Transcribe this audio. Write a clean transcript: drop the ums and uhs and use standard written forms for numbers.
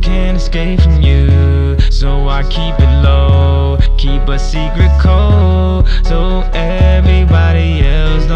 can't escape from you, so I keep it low, keep a secret code, so everybody else